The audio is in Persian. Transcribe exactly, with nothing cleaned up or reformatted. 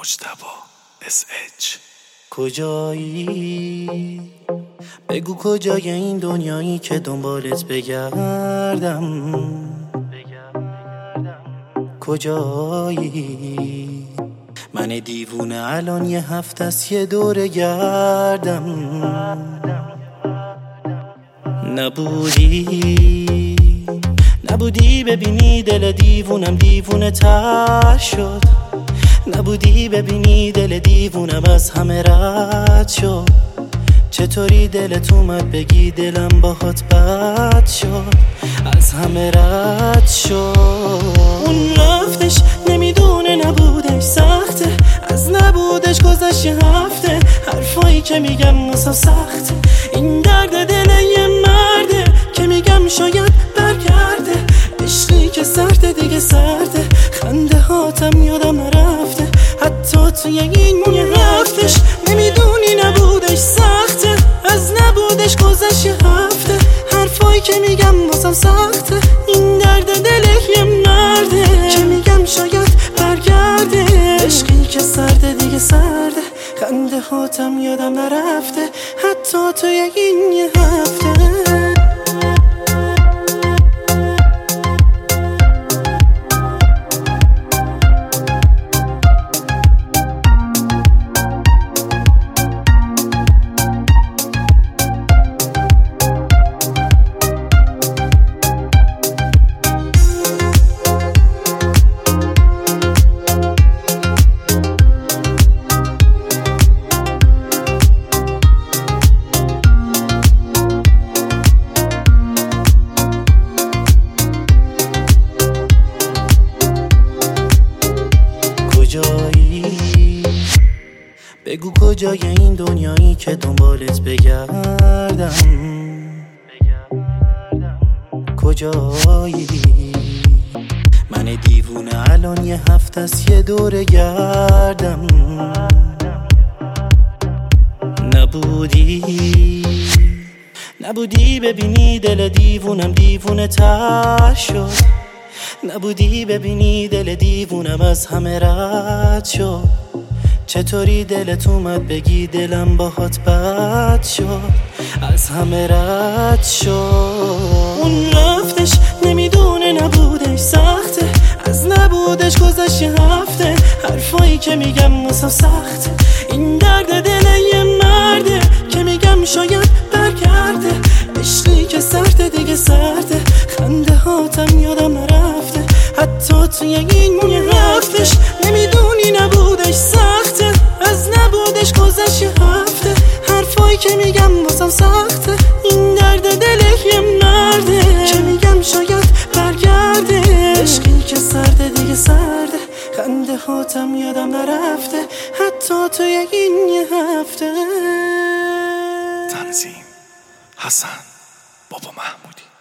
مجتبی اس اچ. کجایی؟ بگو کجای این دنیایی که دنبالت بگردم. کجایی؟ من دیوونه الان یه هفته است یه دور گردم. نبودی نبودی ببینی دل دیوونم دیوونه تر شد. نبودی ببینی دل دیوونم از همه رد شد. چطوری دلت اومد بگی دلم باهات بد شد، از همه رد شد. اون رفتش نمیدونه نبودش سخته، از نبودش گذشت یه هفته. حرفایی که میگم واسم سخته، این درد دل یه مرده که میگم شاید برگرده. عشقی که سرده دیگه سرده، خنده هاتم یادم نرفته حتی توی این یه رفتش. نمیدونی نبودش سخته، از نبودش گذشت یه هفته. حرفایی که میگم واسم سخته، این درد دل یه مرده که میگم شاید برگرده. عشقی که سرده دیگه سرده، خنده هاتم یادم نرفته حتی توی این یه هفته. کجایی؟ بگو کجای این دنیایی که دنبالت بگردم. کجایی؟ من دیوونه الان یه هفته است یه دور گردم. نبودی نبودی ببینی دل دیوونم دیوونه تر شد. نبودی ببینی دل دیوونم از همه رد شد. چطوری دلت اومد بگی دلم باهات بد شد، از همه رد شد. اون رفتش نمیدونه نبودش سخته، از نبودش گذشت یه هفته. حرفایی که میگم واسم سخته، این درد دل یه مرده که میگم شاید برگرده. عشقی که سرده دیگه سرده، خنده هاتم یادم نرفته حتی توی این یه رفتش. نمیدونی نبودش سخته، از نبودش گذشت یه هفته. حرفایی که میگم واسم سخته، این درد دل یه مرده که میگم شاید برگرده. عشقی که سرده دیگه سرده، خنده هاتم یادم نرفته حتی توی این یه هفته. تنظیم حسن بابا محمودی.